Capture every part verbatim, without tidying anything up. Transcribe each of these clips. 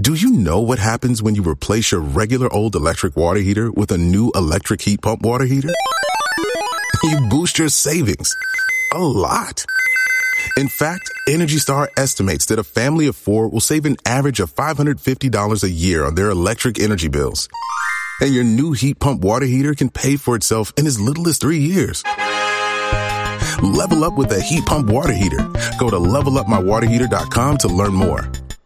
Do you know what happens when you replace your regular old electric water heater with a new electric heat pump water heater? You boost your savings a lot. In fact, Energy Star estimates that a family of four will save an average of five hundred fifty dollars a year on their electric energy bills. And your new heat pump water heater can pay for itself in as little as three years. Level up with a heat pump water heater. Go to level up my water heater dot com to learn more.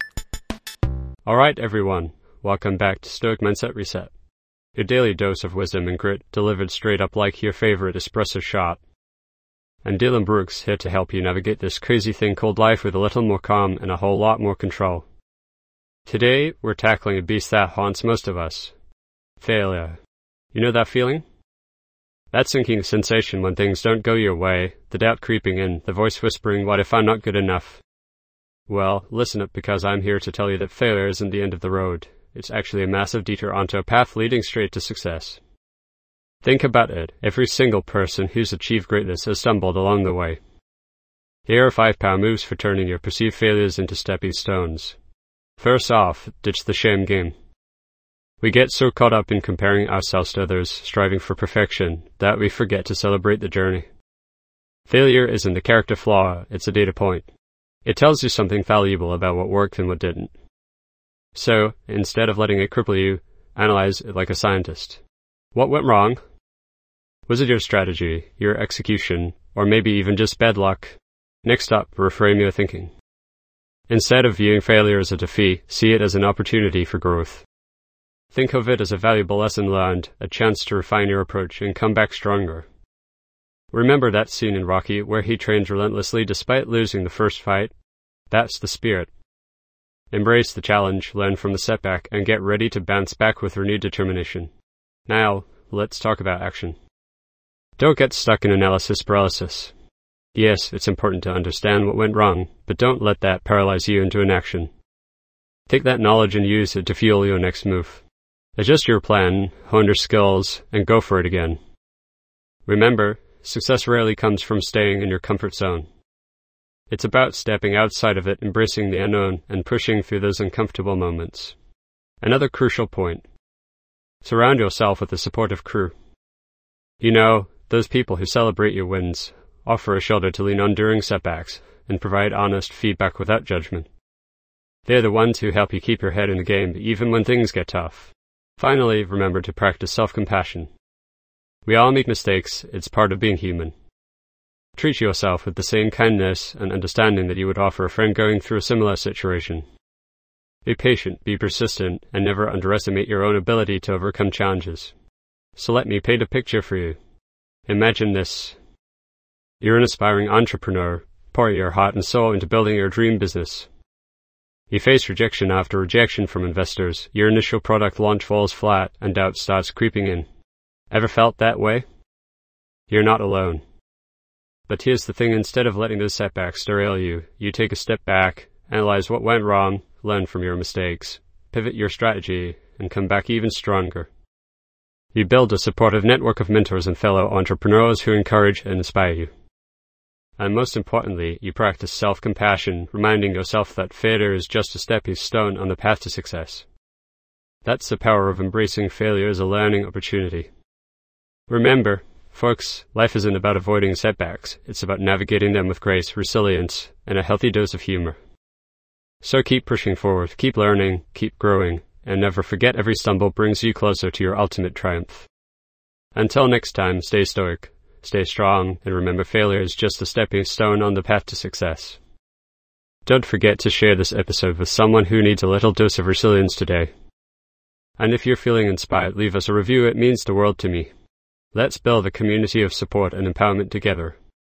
All right, everyone. Welcome back to Stoic Mindset Reset. Your daily dose of wisdom and grit delivered straight up like your favorite espresso shot. I'm Dylan Brooks, here to help you navigate this crazy thing called life with a little more calm and a whole lot more control. Today, we're tackling a beast that haunts most of us. Failure. You know that feeling? That sinking sensation when things don't go your way, the doubt creeping in, the voice whispering, what if I'm not good enough? Well, listen up, because I'm here to tell you that failure isn't the end of the road. It's actually a massive detour onto a path leading straight to success. Think about it. Every single person who's achieved greatness has stumbled along the way. Here are five power moves for turning your perceived failures into stepping stones. First off, ditch the shame game. We get so caught up in comparing ourselves to others, striving for perfection, that we forget to celebrate the journey. Failure isn't a character flaw, it's a data point. It tells you something valuable about what worked and what didn't. So, instead of letting it cripple you, analyze it like a scientist. What went wrong? Was it your strategy, your execution, or maybe even just bad luck? Next up, reframe your thinking. Instead of viewing failure as a defeat, see it as an opportunity for growth. Think of it as a valuable lesson learned, a chance to refine your approach and come back stronger. Remember that scene in Rocky where he trains relentlessly despite losing the first fight? That's the spirit. Embrace the challenge, learn from the setback, and get ready to bounce back with renewed determination. Now, let's talk about action. Don't get stuck in analysis paralysis. Yes, it's important to understand what went wrong, but don't let that paralyze you into inaction. Take that knowledge and use it to fuel your next move. Adjust your plan, hone your skills, and go for it again. Remember, success rarely comes from staying in your comfort zone. It's about stepping outside of it, embracing the unknown, and pushing through those uncomfortable moments. Another crucial point. Surround yourself with a supportive crew. You know, those people who celebrate your wins, offer a shoulder to lean on during setbacks, and provide honest feedback without judgment. They're the ones who help you keep your head in the game even when things get tough. Finally, remember to practice self-compassion. We all make mistakes, it's part of being human. Treat yourself with the same kindness and understanding that you would offer a friend going through a similar situation. Be patient, be persistent, and never underestimate your own ability to overcome challenges. So let me paint a picture for you. Imagine this. You're an aspiring entrepreneur, pour your heart and soul into building your dream business. You face rejection after rejection from investors, your initial product launch falls flat, and doubt starts creeping in. Ever felt that way? You're not alone. But here's the thing, instead of letting those setbacks derail you, you take a step back, analyze what went wrong, learn from your mistakes, pivot your strategy, and come back even stronger. You build a supportive network of mentors and fellow entrepreneurs who encourage and inspire you. And most importantly, you practice self-compassion, reminding yourself that failure is just a stepping stone on the path to success. That's the power of embracing failure as a learning opportunity. Remember, folks, life isn't about avoiding setbacks. It's about navigating them with grace, resilience, and a healthy dose of humor. So keep pushing forward, keep learning, keep growing, and never forget every stumble brings you closer to your ultimate triumph. Until next time, stay stoic, stay strong, and remember failure is just a stepping stone on the path to success. Don't forget to share this episode with someone who needs a little dose of resilience today. And if you're feeling inspired, leave us a review, it means the world to me. Let's build a community of support and empowerment together.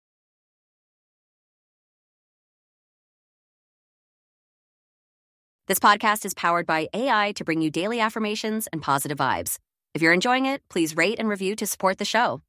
This podcast is powered by A I to bring you daily affirmations and positive vibes. If you're enjoying it, please rate and review to support the show.